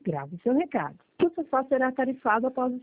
Grave seu recado. O sofá será tarifado após